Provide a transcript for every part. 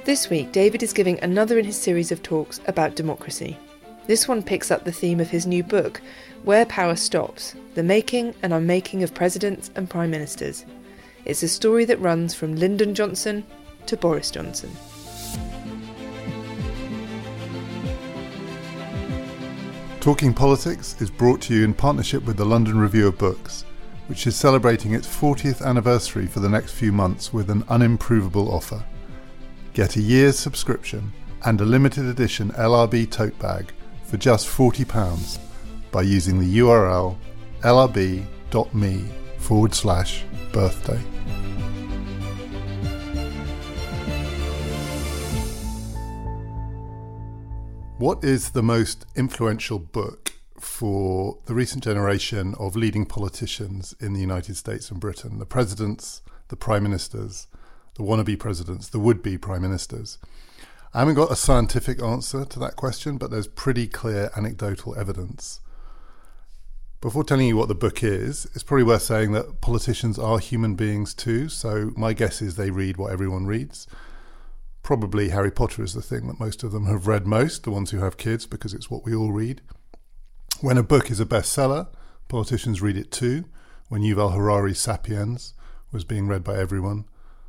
This week, David is giving another in his series of talks about democracy. This one picks up the theme of his new book, Where Power Stops, The Making and Unmaking of Presidents and Prime Ministers. It's a story that runs from Lyndon Johnson to Boris Johnson. Talking Politics is brought to you in partnership with the London Review of Books, which is celebrating its 40th anniversary for the next few months with an unimprovable offer. Get a year's subscription and a limited edition LRB tote bag for just £40 by using the URL lrb.me/birthday. What is the most influential book for the recent generation of leading politicians in the United States and Britain? The presidents, the prime ministers, the wannabe presidents, the would-be prime ministers. I haven't got a scientific answer to that question, but there's pretty clear anecdotal evidence. Before telling you what the book is, it's probably worth saying that politicians are human beings too, so my guess is they read what everyone reads. Probably Harry Potter is the thing that most of them have read most, the ones who have kids, because it's what we all read. When a book is a bestseller, politicians read it too. When Yuval Harari's Sapiens was being read by everyone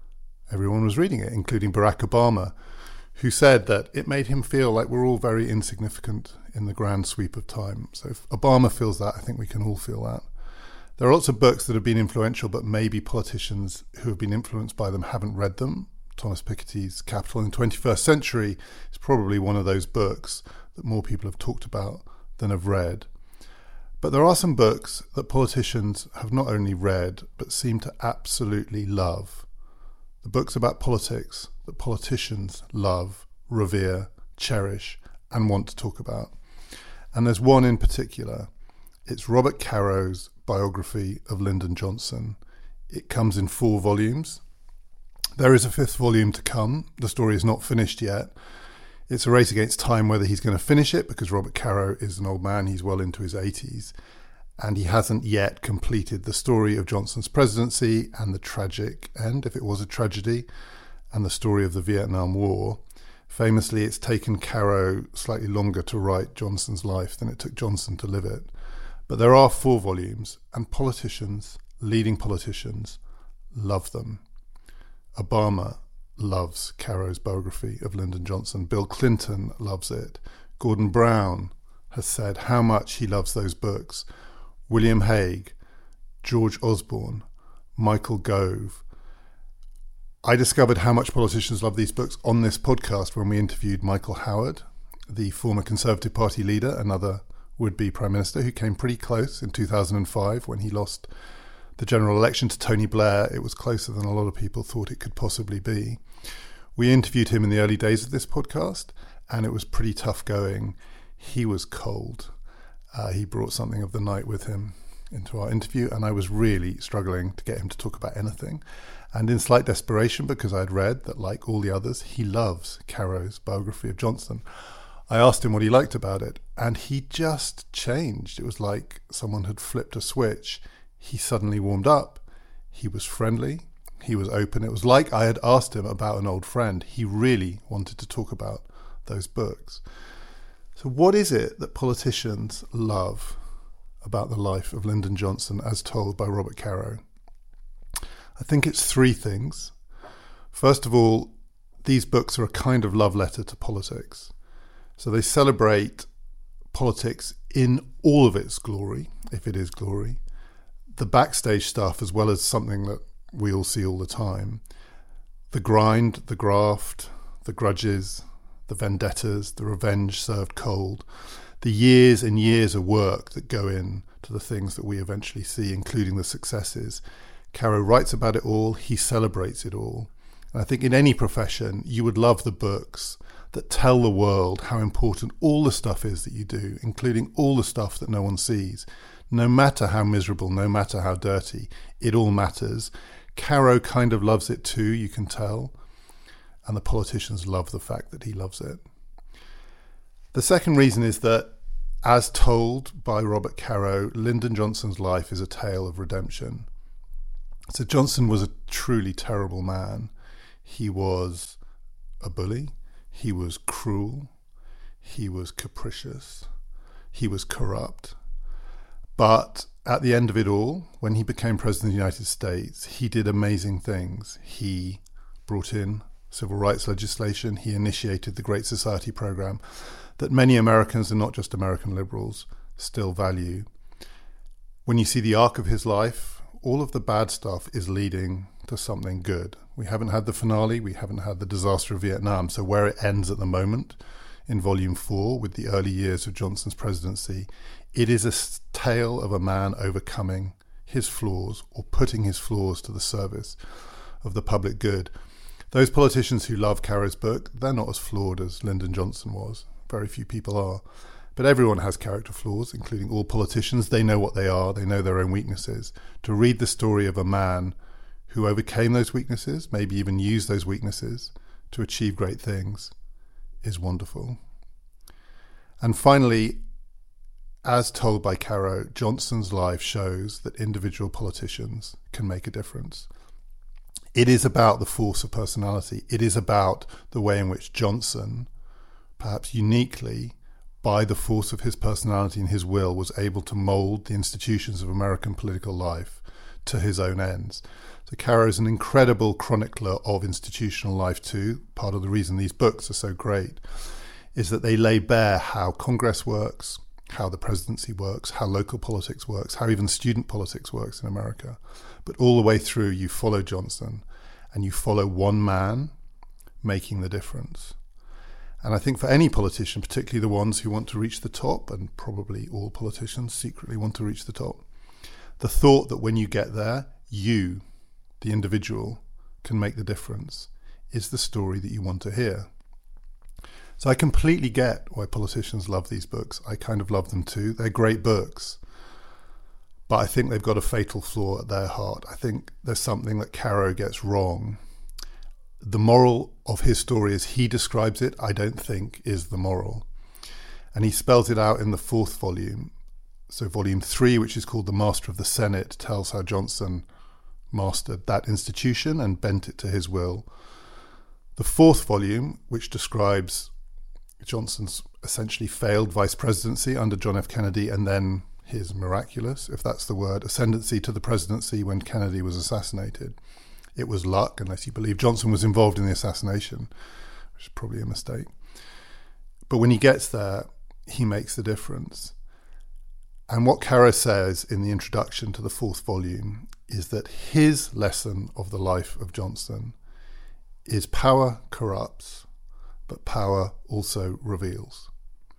was reading it, including Barack Obama, who said that it made him feel like we're all very insignificant in the grand sweep of time. So if Obama feels that, I think we can all feel that. There are lots of books that have been influential, but maybe politicians who have been influenced by them haven't read them. Thomas Piketty's Capital in the 21st Century is probably one of those books that more people have talked about than have read. But there are some books that politicians have not only read, but seem to absolutely love. The books about politics that politicians love, revere, cherish, and want to talk about. And there's one in particular. It's Robert Caro's biography of Lyndon Johnson. It comes in 4 volumes. There is a 5th volume to come. The story is not finished yet. It's a race against time whether he's going to finish it, because Robert Caro is an old man. He's well into his 80s. And he hasn't yet completed the story of Johnson's presidency and the tragic end, if it was a tragedy, and the story of the Vietnam War. Famously, it's taken Caro slightly longer to write Johnson's life than it took Johnson to live it. But there are 4 volumes, and politicians, leading politicians, love them. Obama loves Caro's biography of Lyndon Johnson. Bill Clinton loves it. Gordon Brown has said how much he loves those books. William Hague, George Osborne, Michael Gove. I discovered how much politicians love these books on this podcast when we interviewed Michael Howard, the former Conservative Party leader, another would-be Prime Minister who came pretty close in 2005 when he lost the general election to Tony Blair. It was closer than a lot of people thought it could possibly be. We interviewed him in the early days of this podcast, and it was pretty tough going. He was cold. He brought something of the night with him into our interview, and I was really struggling to get him to talk about anything. And in slight desperation, because I'd read that, like all the others, he loves Caro's biography of Johnson, I asked him what he liked about it, and he just changed. It was like someone had flipped a switch. He suddenly warmed up. He was friendly. He was open. It was like I had asked him about an old friend. He really wanted to talk about those books. So what is it that politicians love about the life of Lyndon Johnson as told by Robert Caro? I think it's 3 things. First of all, these books are a kind of love letter to politics. So they celebrate politics in all of its glory, if it is glory, the backstage stuff as well as something that we all see all the time, the grind, the graft, the grudges, the vendettas, the revenge served cold, the years and years of work that go in to the things that we eventually see, including the successes. Caro writes about it all. He celebrates it all. And I think in any profession, you would love the books that tell the world how important all the stuff is that you do, including all the stuff that no one sees. No matter how miserable, no matter how dirty, it all matters. Caro kind of loves it too, you can tell. And the politicians love the fact that he loves it. The second reason is that, as told by Robert Caro, Lyndon Johnson's life is a tale of redemption. So Johnson was a truly terrible man. He was a bully, he was cruel, he was capricious, he was corrupt. But at the end of it all, when he became President of the United States, he did amazing things. He brought in civil rights legislation. He initiated the Great Society program that many Americans, and not just American liberals, still value. When you see the arc of his life, all of the bad stuff is leading to something good. We haven't had the finale. We haven't had the disaster of Vietnam. So where it ends at the moment, in Volume 4, with the early years of Johnson's presidency, it is a tale of a man overcoming his flaws or putting his flaws to the service of the public good. Those politicians who love Caro's book, they're not as flawed as Lyndon Johnson was. Very few people are. But everyone has character flaws, including all politicians. They know what they are. They know their own weaknesses. To read the story of a man who overcame those weaknesses, maybe even used those weaknesses to achieve great things, is wonderful. And finally, as told by Caro, Johnson's life shows that individual politicians can make a difference. It is about the force of personality. It is about the way in which Johnson, perhaps uniquely, by the force of his personality and his will, was able to mould the institutions of American political life to his own ends. So Caro is an incredible chronicler of institutional life too. Part of the reason these books are so great is that they lay bare how Congress works, how the presidency works, how local politics works, how even student politics works in America. But all the way through, you follow Johnson and you follow one man making the difference. And I think for any politician, particularly the ones who want to reach the top, and probably all politicians secretly want to reach the top, the thought that when you get there, you, the individual, can make the difference is the story that you want to hear. So I completely get why politicians love these books. I kind of love them too. They're great books. But I think they've got a fatal flaw at their heart. I think there's something that Caro gets wrong. The moral of his story as he describes it, I don't think is the moral. And he spells it out in the 4th volume. So Volume 3, which is called The Master of the Senate, tells how Johnson mastered that institution and bent it to his will. The 4th volume, which describes Johnson's essentially failed vice presidency under John F. Kennedy and then his miraculous, if that's the word, ascendancy to the presidency when Kennedy was assassinated. It was luck, unless you believe Johnson was involved in the assassination, which is probably a mistake. But when he gets there, he makes the difference. And what Caro says in the introduction to the 4th volume is that his lesson of the life of Johnson is power corrupts, but power also reveals.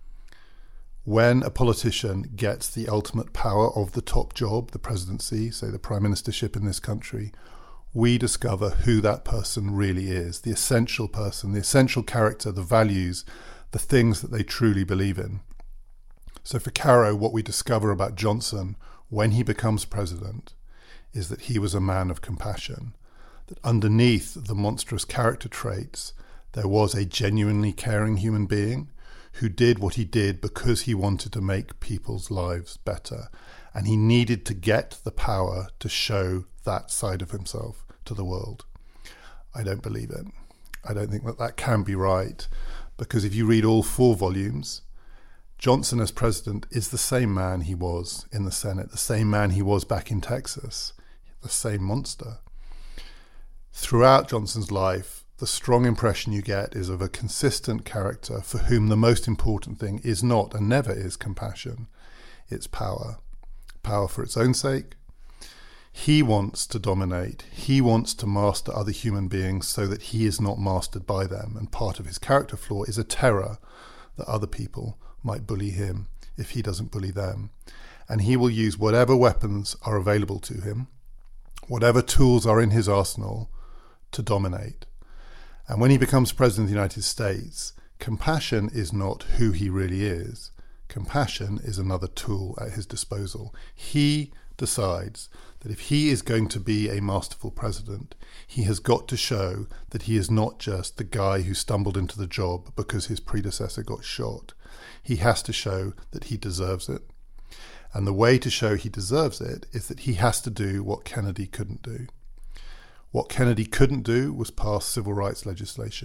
When a politician gets the ultimate power of the top job, the presidency, say the prime ministership in this country, we discover who that person really is, the essential person, the essential character, the values, the things that they truly believe in. So for Caro, what we discover about Johnson when he becomes president is that he was a man of compassion, that underneath the monstrous character traits, there was a genuinely caring human being who did what he did because he wanted to make people's lives better. And he needed to get the power to show that side of himself to the world. I don't believe it. I don't think that that can be right, because if you read all 4 volumes, Johnson as president is the same man he was in the Senate, the same man he was back in Texas, the same monster. Throughout Johnson's life, the strong impression you get is of a consistent character for whom the most important thing is not and never is compassion. It's power. Power for its own sake. He wants to dominate. He wants to master other human beings so that he is not mastered by them. And part of his character flaw is a terror that other people might bully him if he doesn't bully them. And he will use whatever weapons are available to him, whatever tools are in his arsenal, to dominate. And when he becomes president of the United States, compassion is not who he really is. Compassion is another tool at his disposal. He decides that if he is going to be a masterful president, he has got to show that he is not just the guy who stumbled into the job because his predecessor got shot. He has to show that he deserves it. And the way to show he deserves it is that he has to do what Kennedy couldn't do. What Kennedy couldn't do was pass civil rights legislation.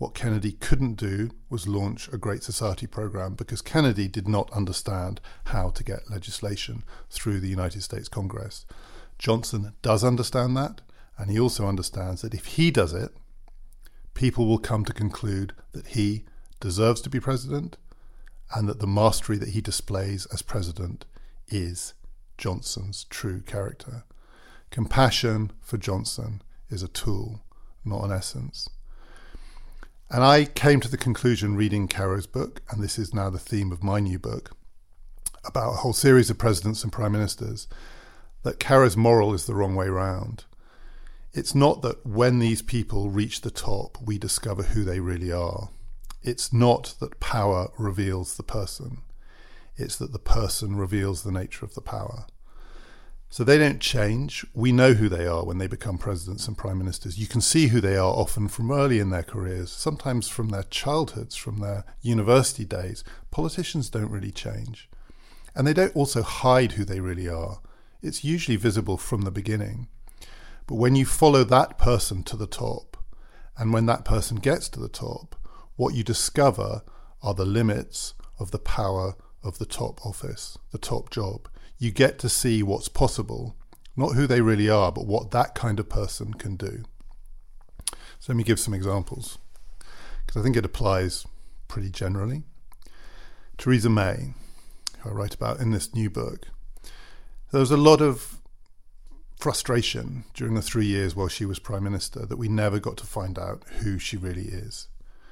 What Kennedy couldn't do was launch a Great Society program, because Kennedy did not understand how to get legislation through the United States Congress. Johnson does understand that, and he also understands that if he does it, people will come to conclude that he deserves to be president, and that the mastery that he displays as president is Johnson's true character. Compassion for Johnson is a tool, not an essence. And I came to the conclusion, reading Caro's book, and this is now the theme of my new book, about a whole series of presidents and prime ministers, that Caro's moral is the wrong way round. It's not that when these people reach the top, we discover who they really are. It's not that power reveals the person. It's that the person reveals the nature of the power. So they don't change. We know who they are when they become presidents and prime ministers. You can see who they are often from early in their careers, sometimes from their childhoods, from their university days. Politicians don't really change. And they don't also hide who they really are. It's usually visible from the beginning. But when you follow that person to the top, and when that person gets to the top, what you discover are the limits of the power of the top office, the top job. You get to see what's possible, not who they really are, but what that kind of person can do. So let me give some examples, because I think it applies pretty generally. Theresa May, who I write about in this new book, there was a lot of frustration during the 3 years while she was Prime Minister that we never got to find out who she really is.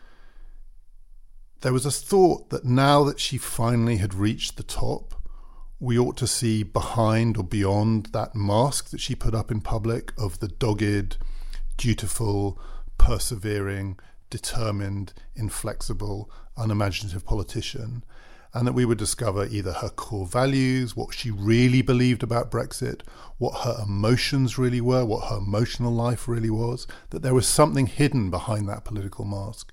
There was a thought that now that she finally had reached the top, we ought to see behind or beyond that mask that she put up in public of the dogged, dutiful, persevering, determined, inflexible, unimaginative politician, and that we would discover either her core values, what she really believed about Brexit, what her emotions really were, what her emotional life really was, that there was something hidden behind that political mask.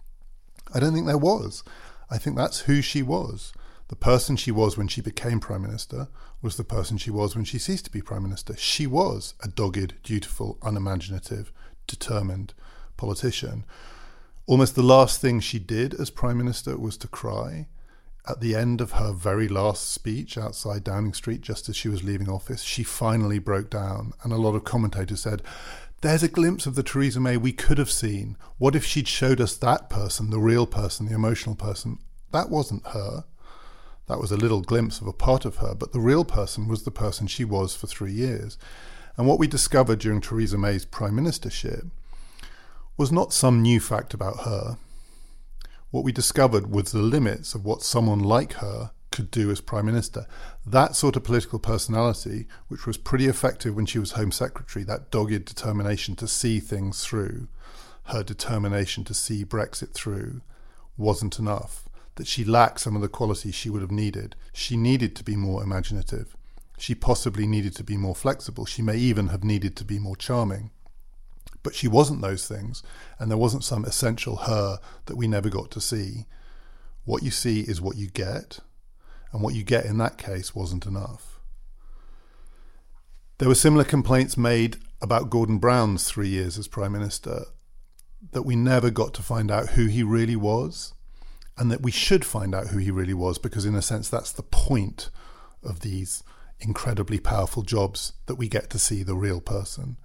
I don't think there was. I think that's who she was. The person she was when she became Prime Minister was the person she was when she ceased to be Prime Minister. She was a dogged, dutiful, unimaginative, determined politician. Almost the last thing she did as Prime Minister was to cry. At the end of her very last speech outside Downing Street, just as she was leaving office, she finally broke down, and a lot of commentators said, there's a glimpse of the Theresa May we could have seen. What if she'd showed us that person, the real person, the emotional person? That wasn't her. That was a little glimpse of a part of her, but the real person was the person she was for 3 years. And what we discovered during Theresa May's prime ministership was not some new fact about her. What we discovered was the limits of what someone like her could do as prime minister. That sort of political personality, which was pretty effective when she was Home Secretary, that dogged determination to see things through, her determination to see Brexit through, wasn't enough. That she lacked some of the qualities she would have needed. She needed to be more imaginative. She possibly needed to be more flexible. She may even have needed to be more charming. But she wasn't those things, and there wasn't some essential her that we never got to see. What you see is what you get, and what you get in that case wasn't enough. There were similar complaints made about Gordon Brown's 3 years as Prime Minister, that we never got to find out who he really was, and that we should find out who he really was, because in a sense that's the point of these incredibly powerful jobs, that we get to see the real person.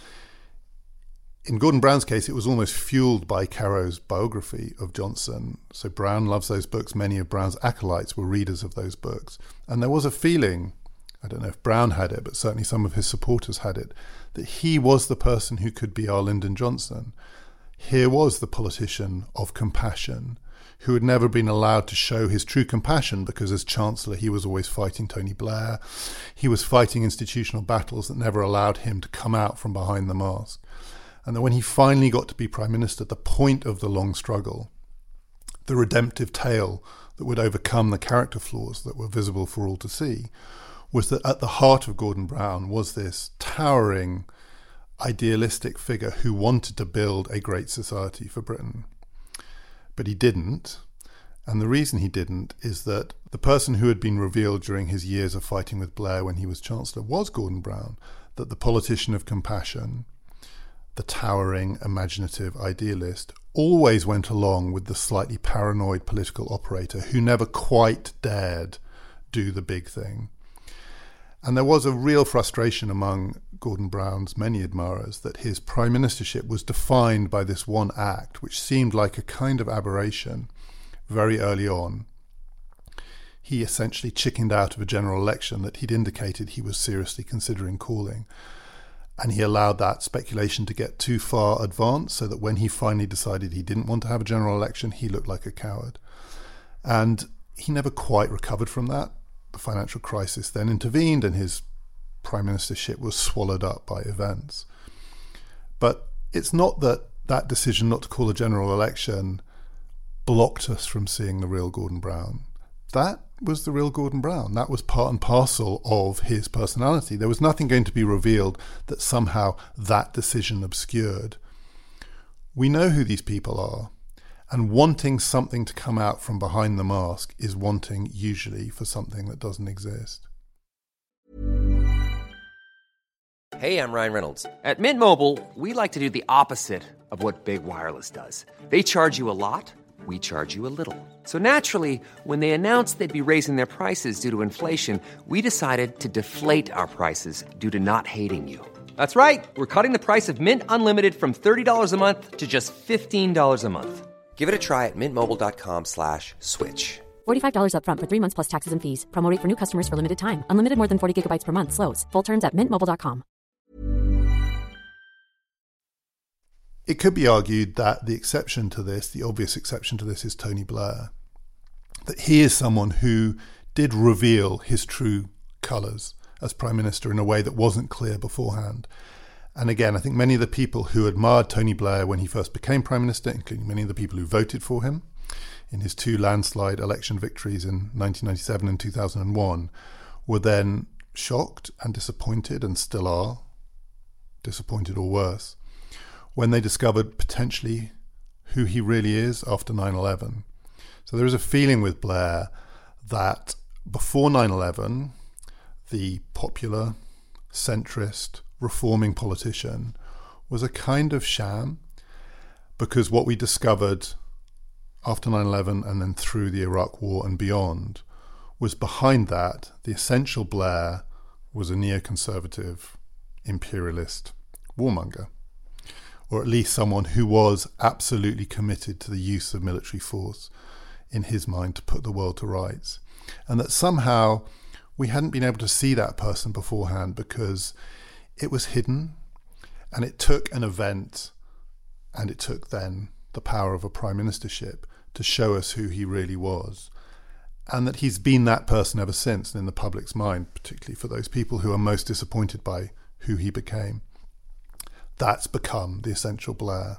In Gordon Brown's case, it was almost fueled by Caro's biography of Johnson. So Brown loves those books. Many of Brown's acolytes were readers of those books. And there was a feeling, I don't know if Brown had it, but certainly some of his supporters had it, that he was the person who could be our Lyndon Johnson. Here was the politician of compassion, who had never been allowed to show his true compassion because as Chancellor he was always fighting Tony Blair. He was fighting institutional battles that never allowed him to come out from behind the mask. And that when he finally got to be Prime Minister, the point of the long struggle, the redemptive tale that would overcome the character flaws that were visible for all to see, was that at the heart of Gordon Brown was this towering, idealistic figure who wanted to build a great society for Britain. But he didn't. And the reason he didn't is that the person who had been revealed during his years of fighting with Blair when he was Chancellor was Gordon Brown, that the politician of compassion, the towering, imaginative idealist, always went along with the slightly paranoid political operator who never quite dared do the big thing. And there was a real frustration among Gordon Brown's many admirers that his prime ministership was defined by this one act, which seemed like a kind of aberration very early on. He essentially chickened out of a general election that he'd indicated he was seriously considering calling. And he allowed that speculation to get too far advanced so that when he finally decided he didn't want to have a general election, he looked like a coward. And he never quite recovered from that. The financial crisis then intervened and his prime ministership was swallowed up by events. But it's not that that decision not to call a general election blocked us from seeing the real Gordon Brown. That was the real Gordon Brown. That was part and parcel of his personality. There was nothing going to be revealed that somehow that decision obscured. We know who these people are, and wanting something to come out from behind the mask is wanting usually for something that doesn't exist. Hey, I'm Ryan Reynolds. At Mint Mobile, we like to do the opposite of what Big Wireless does. They charge you a lot. We charge you a little. So naturally, when they announced they'd be raising their prices due to inflation, we decided to deflate our prices due to not hating you. That's right. We're cutting the price of Mint Unlimited from $30 a month to just $15 a month. Give it a try at mintmobile.com/switch. $45 up front for 3 months plus taxes and fees. Promo rate for new customers for limited time. Unlimited more than 40 gigabytes per month. Slows full terms at mintmobile.com. It could be argued that the exception to this, the obvious exception to this, is Tony Blair. That he is someone who did reveal his true colours as Prime Minister in a way that wasn't clear beforehand. And again, I think many of the people who admired Tony Blair when he first became Prime Minister, including many of the people who voted for him in his 2 landslide election victories in 1997 and 2001, were then shocked and disappointed, and still are disappointed or worse, when they discovered potentially who he really is after 9/11. So there is a feeling with Blair that before 9/11, the popular, centrist, reforming politician was a kind of sham, because what we discovered after 9/11 and then through the Iraq War and beyond was behind that, the essential Blair was a neoconservative, imperialist warmonger. Or at least someone who was absolutely committed to the use of military force in his mind to put the world to rights. And that somehow we hadn't been able to see that person beforehand because it was hidden, and it took an event, and it took then the power of a prime ministership to show us who he really was. And that he's been that person ever since, and in the public's mind, particularly for those people who are most disappointed by who he became. That's become the essential Blair.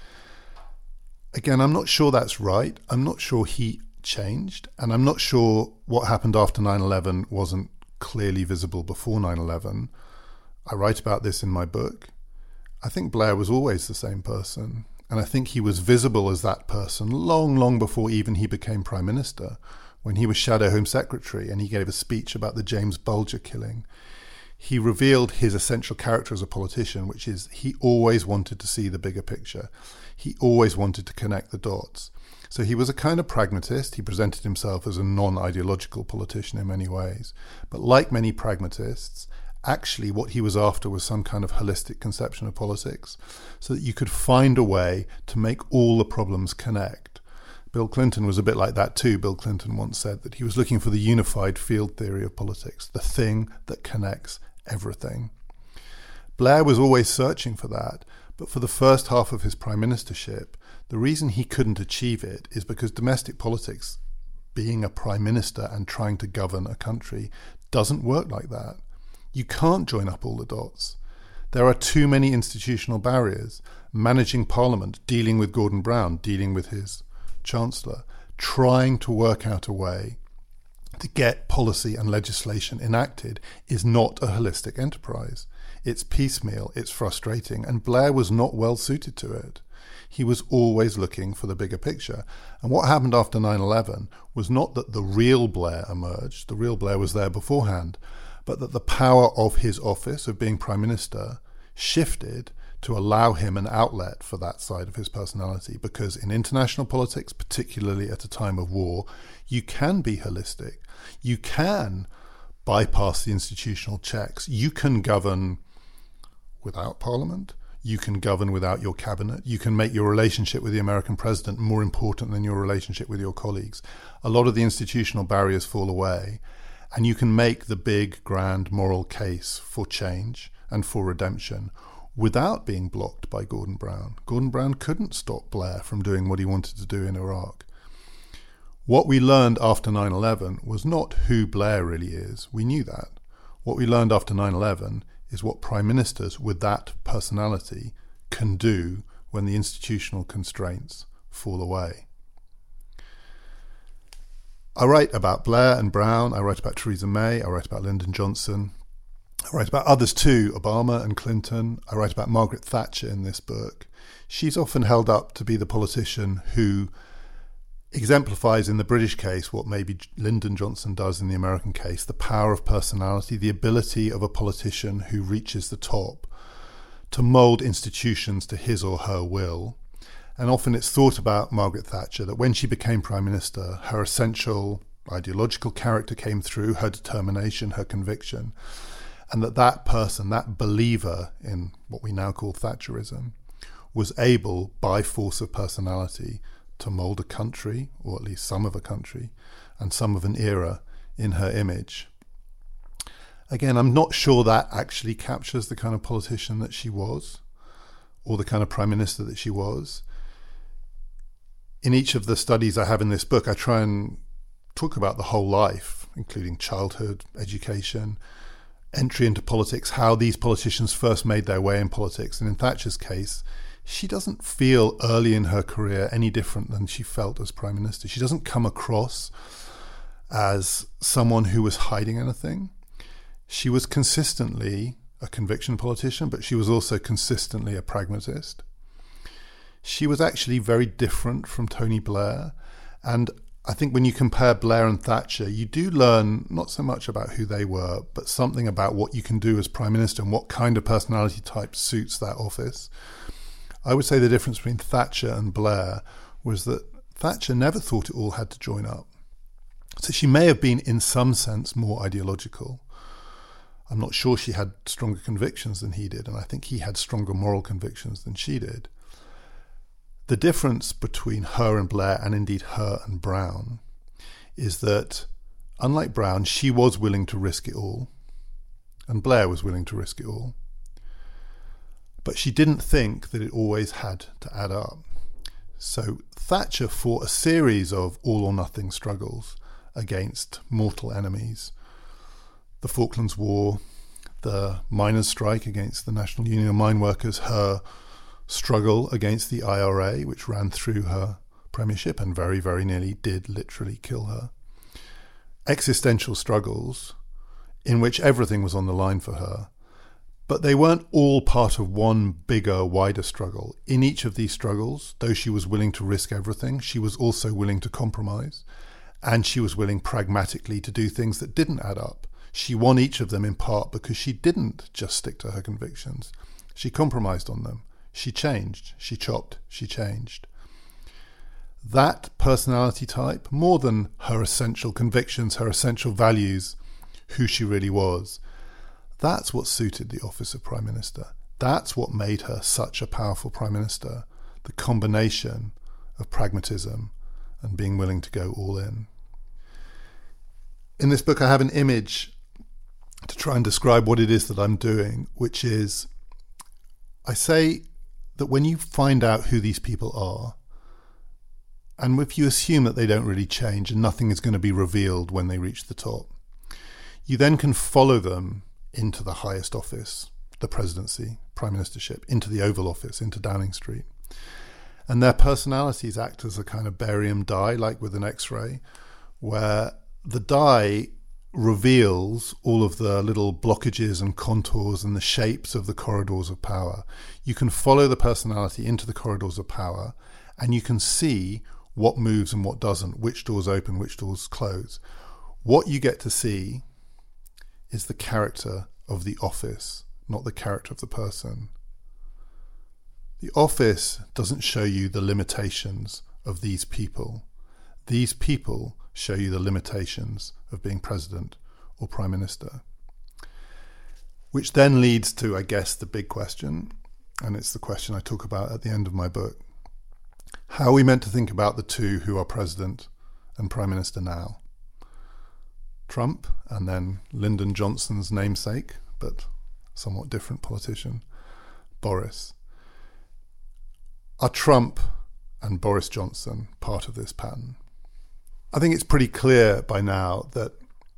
Again, I'm not sure that's right. I'm not sure he changed, and I'm not sure what happened after 9/11 wasn't clearly visible before 9/11. I write about this in my book. I think Blair was always the same person, and I think he was visible as that person long, long before even he became Prime Minister, when he was Shadow Home Secretary and he gave a speech about the James Bulger killing. He revealed his essential character as a politician, which is he always wanted to see the bigger picture. He always wanted to connect the dots. So he was a kind of pragmatist. He presented himself as a non-ideological politician in many ways. But like many pragmatists, actually what he was after was some kind of holistic conception of politics, so that you could find a way to make all the problems connect. Bill Clinton was a bit like that too. Bill Clinton once said that he was looking for the unified field theory of politics, the thing that connects everything. Blair was always searching for that, but for the first half of his prime ministership, the reason he couldn't achieve it is because domestic politics, being a prime minister and trying to govern a country, doesn't work like that. You can't join up all the dots. There are too many institutional barriers. Managing Parliament, dealing with Gordon Brown, dealing with his Chancellor, trying to work out a way to get policy and legislation enacted is not a holistic enterprise. It's piecemeal, it's frustrating, and Blair was not well suited to it. He was always looking for the bigger picture. And what happened after 9/11 was not that the real Blair emerged, the real Blair was there beforehand, but that the power of his office of being Prime Minister shifted to allow him an outlet for that side of his personality, because in international politics, particularly at a time of war, you can be holistic. You can bypass the institutional checks. You can govern without parliament. You can govern without your cabinet. You can make your relationship with the American president more important than your relationship with your colleagues. A lot of the institutional barriers fall away, and you can make the big, grand moral case for change and for redemption without being blocked by Gordon Brown. Gordon Brown couldn't stop Blair from doing what he wanted to do in Iraq. What we learned after 9/11 was not who Blair really is. We knew that. What we learned after 9/11 is what prime ministers with that personality can do when the institutional constraints fall away. I write about Blair and Brown, I write about Theresa May, I write about Lyndon Johnson, I write about others too, Obama and Clinton. I write about Margaret Thatcher in this book. She's often held up to be the politician who exemplifies in the British case what maybe Lyndon Johnson does in the American case, the power of personality, the ability of a politician who reaches the top to mould institutions to his or her will. And often it's thought about Margaret Thatcher that when she became Prime Minister, her essential ideological character came through, her determination, her conviction, and that person, that believer in what we now call Thatcherism, was able, by force of personality, to mould a country, or at least some of a country, and some of an era in her image. Again, I'm not sure that actually captures the kind of politician that she was, or the kind of Prime Minister that she was. In each of the studies I have in this book, I try and talk about the whole life, including childhood, education, entry into politics, how these politicians first made their way in politics. And in Thatcher's case, she doesn't feel early in her career any different than she felt as Prime Minister. She doesn't come across as someone who was hiding anything. She was consistently a conviction politician, but she was also consistently a pragmatist. She was actually very different from Tony Blair. And I think when you compare Blair and Thatcher, you do learn not so much about who they were, but something about what you can do as Prime Minister and what kind of personality type suits that office. I would say the difference between Thatcher and Blair was that Thatcher never thought it all had to join up. So she may have been, in some sense, more ideological. I'm not sure she had stronger convictions than he did, and I think he had stronger moral convictions than she did. The difference between her and Blair, and indeed her and Brown, is that, unlike Brown, she was willing to risk it all, and Blair was willing to risk it all. But she didn't think that it always had to add up. So Thatcher fought a series of all or nothing struggles against mortal enemies. The Falklands War, the miners' strike against the National Union of Mine Workers, her struggle against the IRA, which ran through her premiership and very, very nearly did literally kill her. Existential struggles in which everything was on the line for her. But they weren't all part of one bigger, wider struggle. In each of these struggles, though she was willing to risk everything, she was also willing to compromise. And she was willing pragmatically to do things that didn't add up. She won each of them in part because she didn't just stick to her convictions. She compromised on them. She changed. She chopped. She changed. That personality type, more than her essential convictions, her essential values, who she really was, that's what suited the office of Prime Minister. That's what made her such a powerful Prime Minister, the combination of pragmatism and being willing to go all in. In this book, I have an image to try and describe what it is that I'm doing, which is, I say that when you find out who these people are, and if you assume that they don't really change and nothing is going to be revealed when they reach the top, you then can follow them into the highest office, the presidency, prime ministership, into the Oval Office, into Downing Street. And their personalities act as a kind of barium dye, like with an X-ray, where the dye reveals all of the little blockages and contours and the shapes of the corridors of power. You can follow the personality into the corridors of power, and you can see what moves and what doesn't, which doors open, which doors close. What you get to see is the character of the office, not the character of the person. The office doesn't show you the limitations of these people. These people show you the limitations of being president or prime minister. Which then leads to, I guess, the big question, and it's the question I talk about at the end of my book. How are we meant to think about the two who are president and prime minister now? Trump, and then Lyndon Johnson's namesake, but somewhat different politician, Boris. Are Trump and Boris Johnson part of this pattern? I think it's pretty clear by now that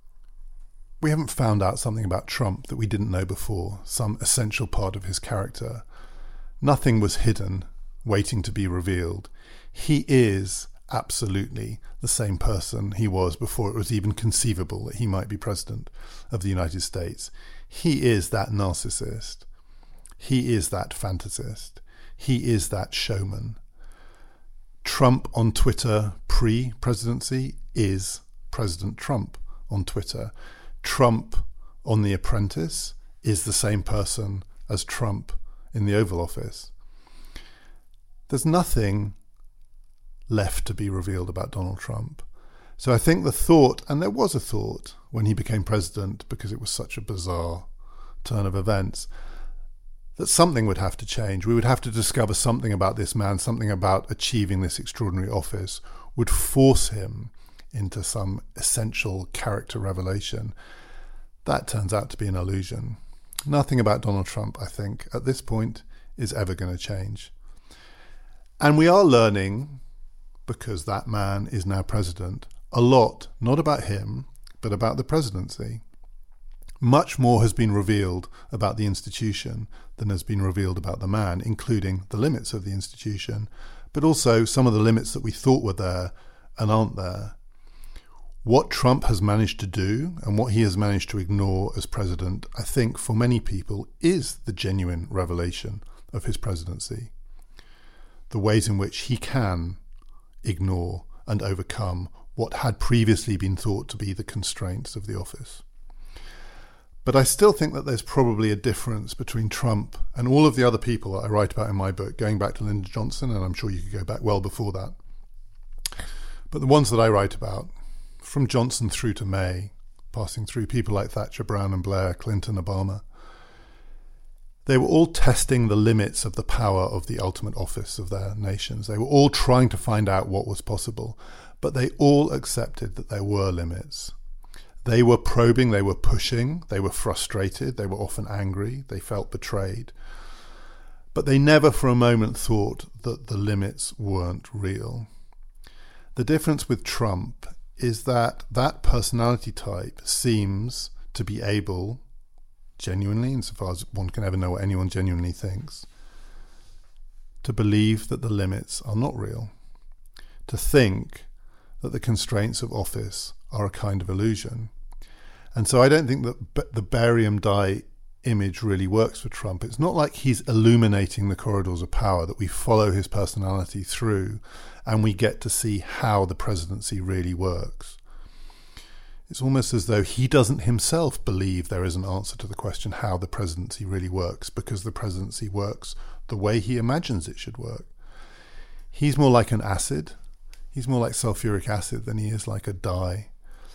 we haven't found out something about Trump that we didn't know before, some essential part of his character. Nothing was hidden, waiting to be revealed. He is absolutely the same person he was before it was even conceivable that he might be president of the United States. He is that narcissist. He is that fantasist. He is that showman. Trump on Twitter pre-presidency is President Trump on Twitter. Trump on The Apprentice is the same person as Trump in the Oval Office. There's nothing left to be revealed about Donald Trump. So I think the thought, and there was a thought when he became president, because it was such a bizarre turn of events, that something would have to change. We would have to discover something about this man, something about achieving this extraordinary office would force him into some essential character revelation. That turns out to be an illusion. Nothing about Donald Trump, I think, at this point is ever going to change. And we are learning, because that man is now president, a lot, not about him, but about the presidency. Much more has been revealed about the institution than has been revealed about the man, including the limits of the institution, but also some of the limits that we thought were there and aren't there. What Trump has managed to do and what he has managed to ignore as president, I think for many people is the genuine revelation of his presidency. The ways in which he can ignore and overcome what had previously been thought to be the constraints of the office. But I still think that there's probably a difference between Trump and all of the other people that I write about in my book, going back to Lyndon Johnson, and I'm sure you could go back well before that. But the ones that I write about, from Johnson through to May, passing through people like Thatcher, Brown and Blair, Clinton, Obama, they were all testing the limits of the power of the ultimate office of their nations. They were all trying to find out what was possible, but they all accepted that there were limits. They were probing, they were pushing, they were frustrated, they were often angry, they felt betrayed. But they never for a moment thought that the limits weren't real. The difference with Trump is that that personality type seems to be able, genuinely, insofar as one can ever know what anyone genuinely thinks, to believe that the limits are not real, to think that the constraints of office are a kind of illusion. And so I don't think that the barium dye image really works for Trump. It's not like he's illuminating the corridors of power, that we follow his personality through and we get to see how the presidency really works. It's almost as though he doesn't himself believe there is an answer to the question how the presidency really works, because the presidency works the way he imagines it should work. He's more like an acid. He's more like sulfuric acid than he is like a dye.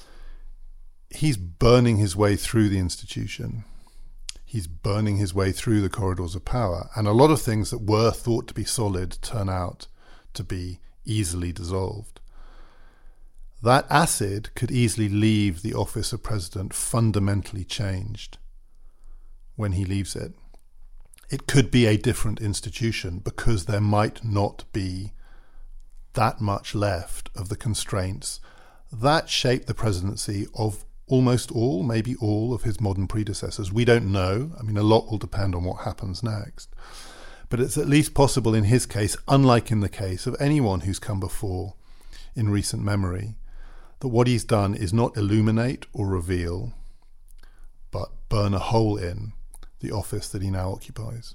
He's burning his way through the institution. He's burning his way through the corridors of power. And a lot of things that were thought to be solid turn out to be easily dissolved. That acid could easily leave the office of president fundamentally changed when he leaves it. It could be a different institution because there might not be that much left of the constraints that shaped the presidency of almost all, maybe all, of his modern predecessors. We don't know. I mean, a lot will depend on what happens next. But it's at least possible in his case, unlike in the case of anyone who's come before in recent memory, that what he's done is not illuminate or reveal, but burn a hole in the office that he now occupies.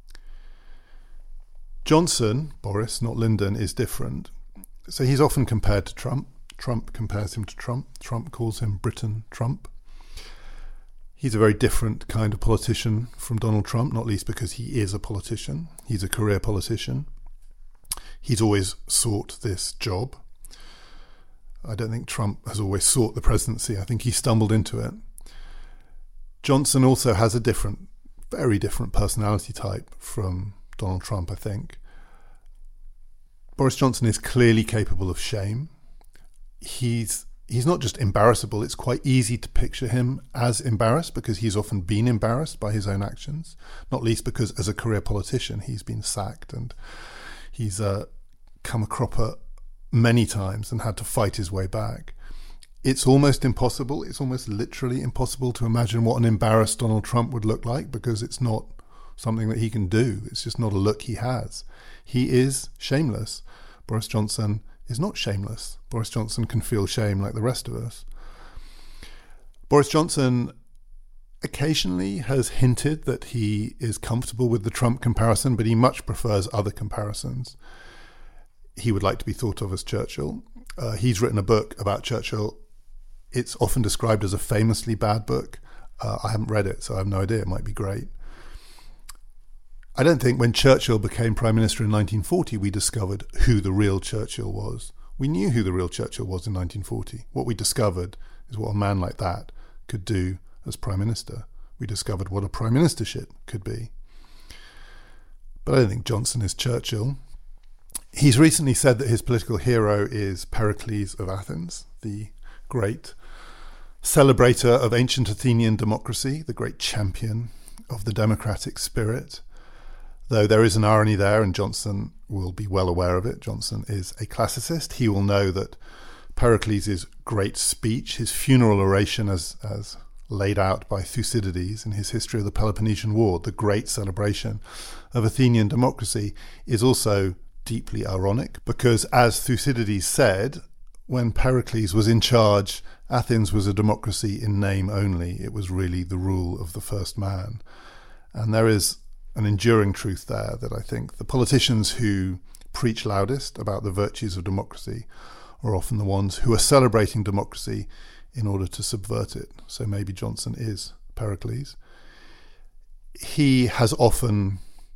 Johnson, Boris, not Lyndon, is different. So he's often compared to Trump. Trump compares him to Trump. Trump calls him Britain Trump. He's a very different kind of politician from Donald Trump, not least because he is a politician. He's a career politician. He's always sought this job. I don't think Trump has always sought the presidency. I think he stumbled into it. Johnson also has a different, very different personality type from Donald Trump, I think. Boris Johnson is clearly capable of shame. He's not just embarrassable, it's quite easy to picture him as embarrassed because he's often been embarrassed by his own actions, not least because as a career politician he's been sacked and he's come a cropper many times and had to fight his way back. It's almost impossible, it's almost literally impossible to imagine what an embarrassed Donald Trump would look like because it's not something that he can do. It's just not a look he has. He is shameless. Boris Johnson is not shameless. Boris Johnson can feel shame like the rest of us. Boris Johnson occasionally has hinted that he is comfortable with the Trump comparison, but he much prefers other comparisons. He would like to be thought of as Churchill. He's written a book about Churchill. It's often described as a famously bad book. I haven't read it, so I have no idea. It might be great. I don't think when Churchill became Prime Minister in 1940, we discovered who the real Churchill was. We knew who the real Churchill was in 1940. What we discovered is what a man like that could do as Prime Minister. We discovered what a Prime Ministership could be. But I don't think Johnson is Churchill. He's recently said that his political hero is Pericles of Athens, the great celebrator of ancient Athenian democracy, the great champion of the democratic spirit. Though there is an irony there, and Johnson will be well aware of it. Johnson is a classicist. He will know that Pericles' great speech, his funeral oration as laid out by Thucydides in his History of the Peloponnesian War, the great celebration of Athenian democracy, is also deeply ironic because, as Thucydides said, when Pericles was in charge, Athens was a democracy in name only. It was really the rule of the first man. And there is an enduring truth there that I think the politicians who preach loudest about the virtues of democracy are often the ones who are celebrating democracy in order to subvert it. So maybe Johnson is Pericles. He has often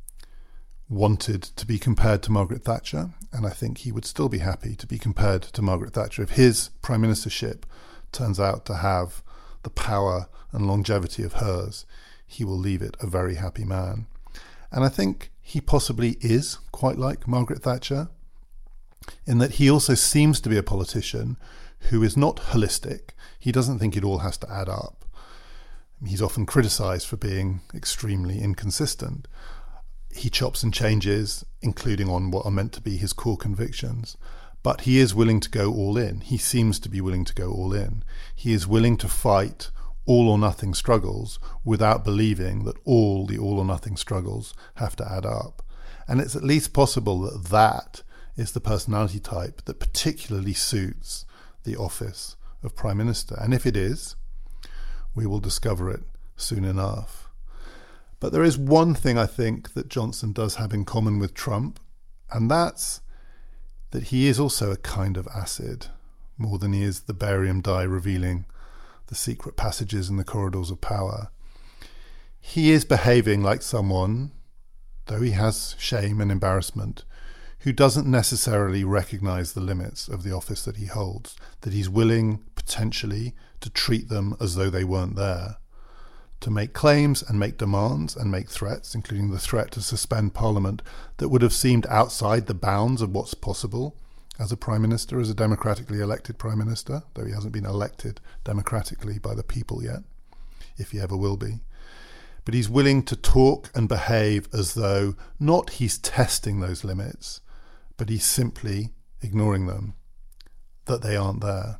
wanted to be compared to Margaret Thatcher, and I think he would still be happy to be compared to Margaret Thatcher. If his prime ministership turns out to have the power and longevity of hers, he will leave it a very happy man. And I think he possibly is quite like Margaret Thatcher, in that he also seems to be a politician who is not holistic. He doesn't think it all has to add up. He's often criticised for being extremely inconsistent. He chops and changes, including on what are meant to be his core convictions. But he is willing to go all in. He seems to be willing to go all in. He is willing to fight all or nothing struggles without believing that all the all or nothing struggles have to add up. And it's at least possible that that is the personality type that particularly suits the office of Prime Minister. And if it is, we will discover it soon enough. But there is one thing I think that Johnson does have in common with Trump, and that's that he is also a kind of acid, more than he is the barium dye revealing the secret passages in the corridors of power. He is behaving like someone, though he has shame and embarrassment, who doesn't necessarily recognise the limits of the office that he holds, that he's willing, potentially, to treat them as though they weren't there, to make claims and make demands and make threats, including the threat to suspend Parliament, that would have seemed outside the bounds of what's possible as a Prime Minister, as a democratically elected Prime Minister, though he hasn't been elected democratically by the people yet, if he ever will be. But he's willing to talk and behave as though not he's testing those limits, but he's simply ignoring them, that they aren't there.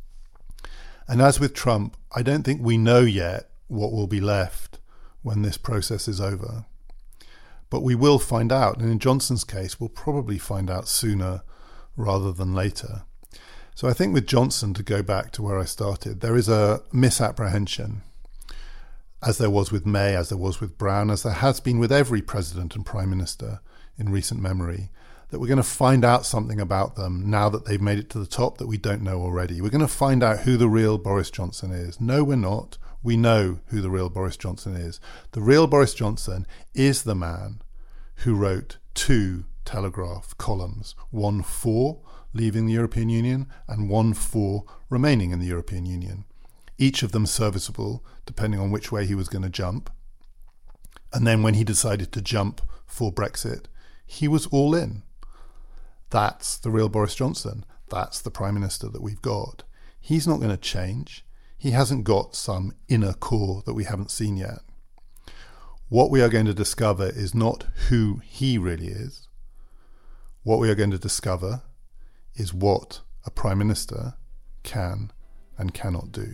And as with Trump, I don't think we know yet what will be left when this process is over. But we will find out, and in Johnson's case, we'll probably find out sooner rather than later. So I think with Johnson, to go back to where I started, there is a misapprehension, as there was with May, as there was with Brown, as there has been with every president and prime minister in recent memory, that we're going to find out something about them now that they've made it to the top that we don't know already. We're going to find out who the real Boris Johnson is. No, we're not. We know who the real Boris Johnson is. The real Boris Johnson is the man who wrote 2 Telegraph columns, one for leaving the European Union and one for remaining in the European Union. Each of them serviceable, depending on which way he was going to jump. And then when he decided to jump for Brexit, he was all in. That's the real Boris Johnson. That's the Prime Minister that we've got. He's not going to change. He hasn't got some inner core that we haven't seen yet. What we are going to discover is not who he really is. What we are going to discover is what a Prime Minister can and cannot do.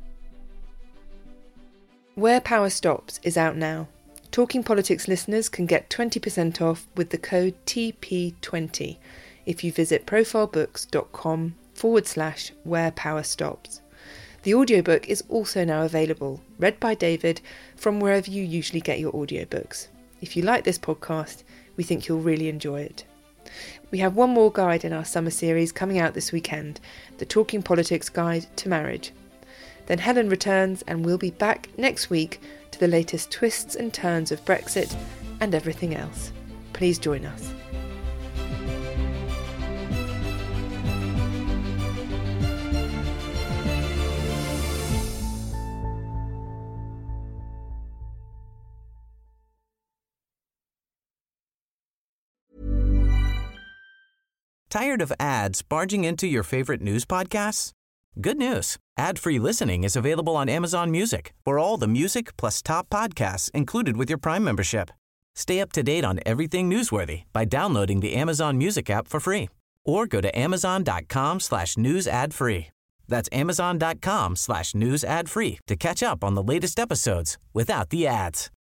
Where Power Stops is out now. Talking Politics listeners can get 20% off with the code TP20 if you visit profilebooks.com/where power stops. The audiobook is also now available, read by David from wherever you usually get your audiobooks. If you like this podcast, we think you'll really enjoy it. We have one more guide in our summer series coming out this weekend, the Talking Politics Guide to Marriage. Then Helen returns and we'll be back next week to the latest twists and turns of Brexit and everything else. Please join us. Tired of ads barging into your favorite news podcasts? Good news. Ad-free listening is available on Amazon Music for all the music plus top podcasts included with your Prime membership. Stay up to date on everything newsworthy by downloading the Amazon Music app for free or go to amazon.com/news ad free. That's amazon.com/news ad free to catch up on the latest episodes without the ads.